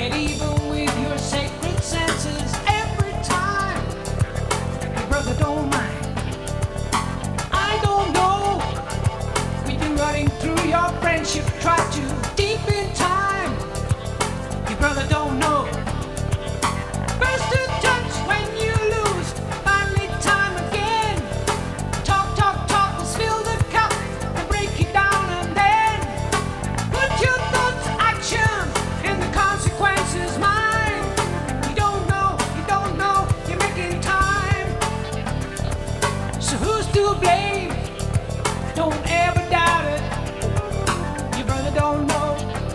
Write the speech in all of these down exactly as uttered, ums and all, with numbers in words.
that even with your sacred senses, every time your brother don't mind. I don't know, we've been running through your friendship, try to deep in time. Your brother don't know. First to touch when you lose, finally time again. Talk, talk, talk, will spill the cup and break you down, and then put your thoughts to action and the consequences mine. You don't know, you don't know, you're making time. So who's to blame? Don't ever doubt it. Your brother don't know.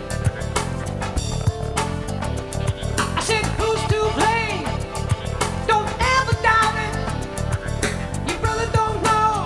I said, who's to blame? Don't ever doubt it. Your brother don't know.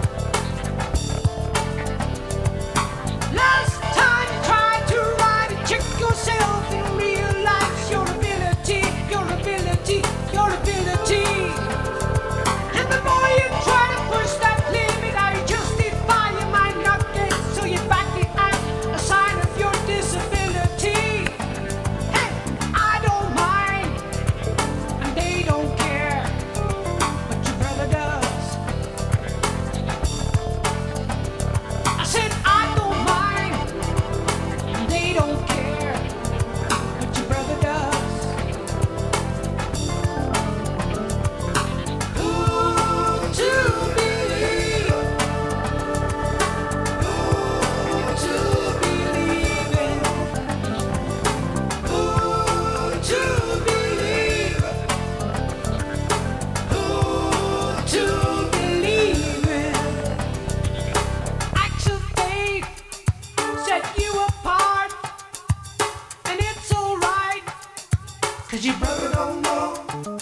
Last time you tried to ride it, check yourself and realize your ability, your ability, your ability. And the more you try to push that limit, how you justify your mind not get, so you back it out, a sign of your disability. Hey, I don't mind, and they don't care, but your brother does. I said I don't mind, and they don't care, but your brother does. Who to believe? Who to believe in? Who to believe? Who to believe in? Acts of faith set you apart, and it's alright, 'cause your brother don't know.